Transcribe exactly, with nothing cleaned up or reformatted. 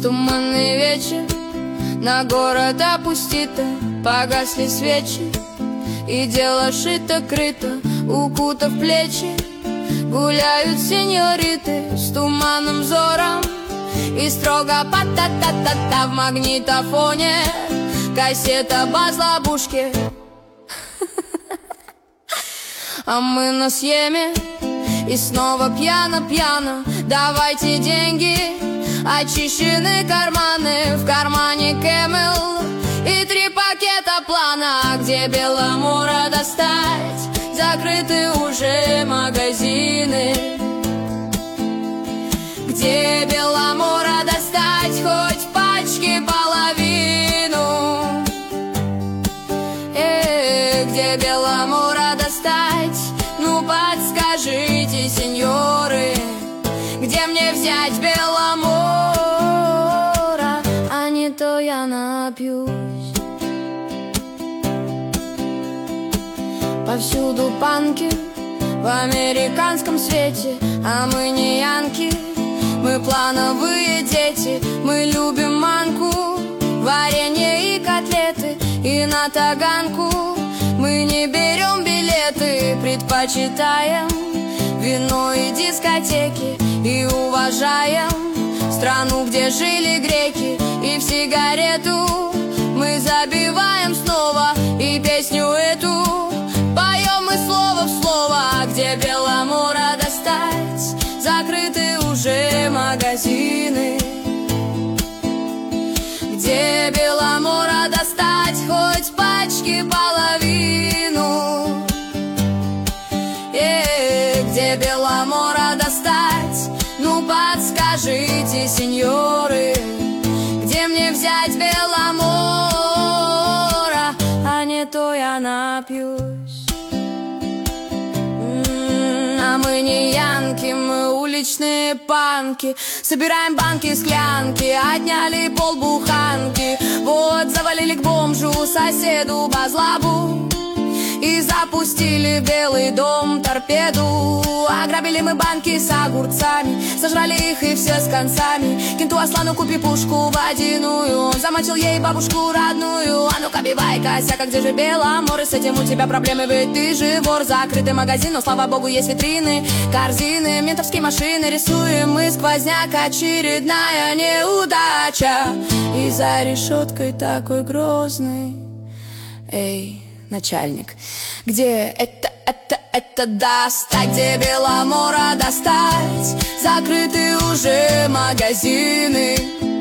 Туманный вечер, на город опустито, погасли свечи, и дело шито-крыто, укутав плечи. Гуляют сеньориты с туманным взором, и строго па-та-та-та-та в магнитофоне кассета баз-лабушки. А мы на съеме, и снова пьяно-пьяно. Давайте деньги, очищены карманы. В кармане Кэмел и три пакета плана. Где Беломора достать? Закрыты уже магазины. Где Беломора достать? Хоть пачки половину. Э, где Беломора достать? Ну подскажите, сеньоры, где мне взять Беломора? А не то я напьюсь. Повсюду панки в американском свете, а мы не янки, мы плановые дети. Мы любим манку, варенье и котлеты, и на таганку мы не берем билеты. Предпочитаем вино и дискотеки, и уважаем страну, где жили греки. И в сигарету мы забиваем снова, и песню эту поем мы слово в слово. Где Беломора достать? Закрыты уже магазины. Где Беломора достать? Хоть пачки половину. Э, где Беломора достать? Ну подскажите, сеньоры, где мне взять Беломора? А не то я напьюсь. А мы не янки, мы уличные панки. Собираем банки, склянки, отняли полбуханки. Вот завалили к бомжу, соседу базлабу, и запустили в Белый дом торпеду. Ограбили мы банки с огурцами, сожрали их и все с концами. Кенту Аслану купи пушку водяную, он замочил ей бабушку родную. А ну-ка бивай, косяка, где же Беломор? И с этим у тебя проблемы, ведь ты же вор. Закрытый магазин, но слава богу есть витрины, корзины, ментовские машины. Рисуем мы сквозняк, очередная неудача. И за решеткой такой грозный. Эй, начальник, где это, это, это достать? Где Беломора достать? Закрыты уже магазины.